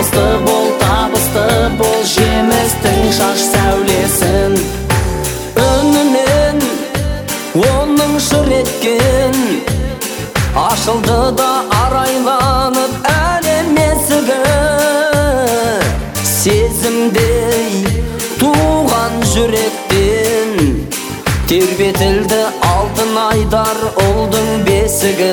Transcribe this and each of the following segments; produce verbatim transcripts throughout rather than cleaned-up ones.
намысты бол, табысты бол, жемістің шаш сәулесін. Үнінен оның шыр еткен ашылды да арайланып әлем есігі. Сезімдей туған жүректен тербетілді алтын айдар ұлдың бесігі.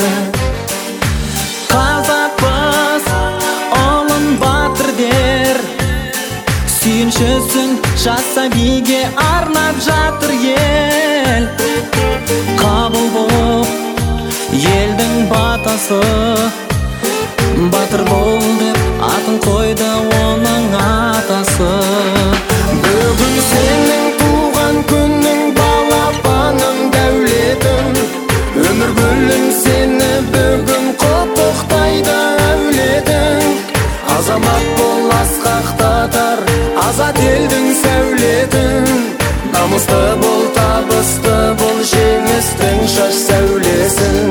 Қазақпыз ұлын батыр дер, сүйіншісін жас сәбиге арнап жатыр ел. Қабыл болып елдің батасы, батыр бол деп атын қойды оның атасы. Бүгін сенің туған күнің, балапаның дәулетің, өмір гүлің сені бүгін құттықтайды әулетің. Азамат бол, асқақтатар азат елдің сәулетін. Намысты бол, табысты бол, жеңістің шаш сәулесін.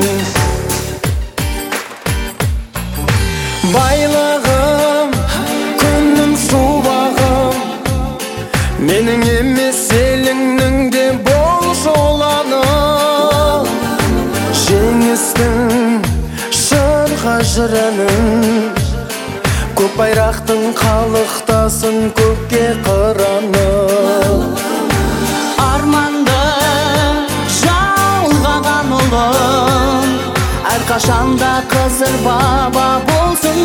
Байлығым, күнім, шуағым, менің емес еліңнің де бол жоланы. Жеңістің шырға жырының, көк байрақтың қалықтасын көкке қыраны. Арманды жалғаған ұлым, әрқашанда қызыр баба болсын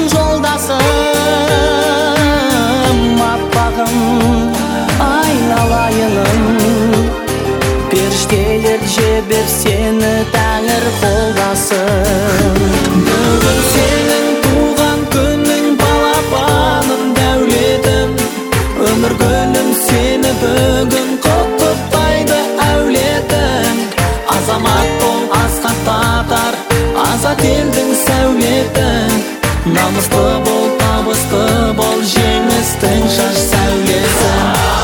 жолдасым. Аппағым, айналайыным, періштелер жебер сені тәңір қолдасын. Бүгін сенің туған күнің, балапаным дәулетім, өмір гүлім сені бүгін құттықтайды әулетің. Азамат бол, асқақтатар азат елдің сәулетін. Намысты бол, табысты бол, жеңістің шаш сәулесін.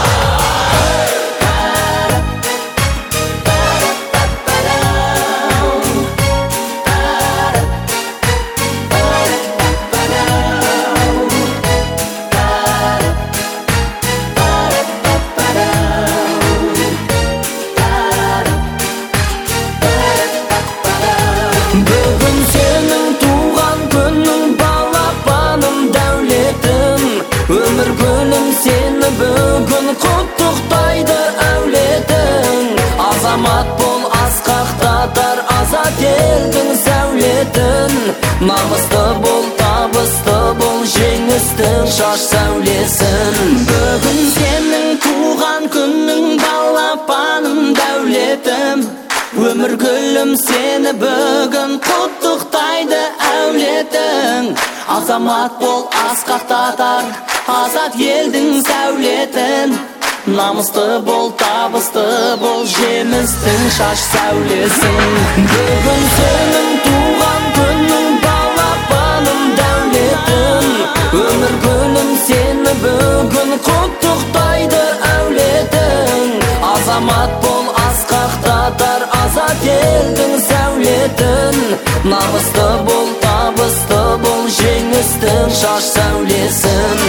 Бүгін сенің туған күнің, балапаным дәулетім, өмір гүлім сені бүгін құттықтайды әулетің. Азамат бол, асқақтатар азат елдің сәулетін. Намысты бол, табысты бол, жеңістің шаш сәулесін. Бүгін сенің туған күнің, балапаным дәулетім, өмір гүлім сені бүгін құттықтайды әулетің. Азамат бол, асқақтатар азат елдің сәулетін. Намысты бол, табысты бол, жемістің шаш сәулесін. Бүгін сенің туған күнің, балапаным дәулетім, өмір гүлім сені бүгін құттықтайды әулетің. Азамат бол, асқақтатар азат елдің сәулетін. Намысты бол, табысты бол, жеңістің шаш сәулесін.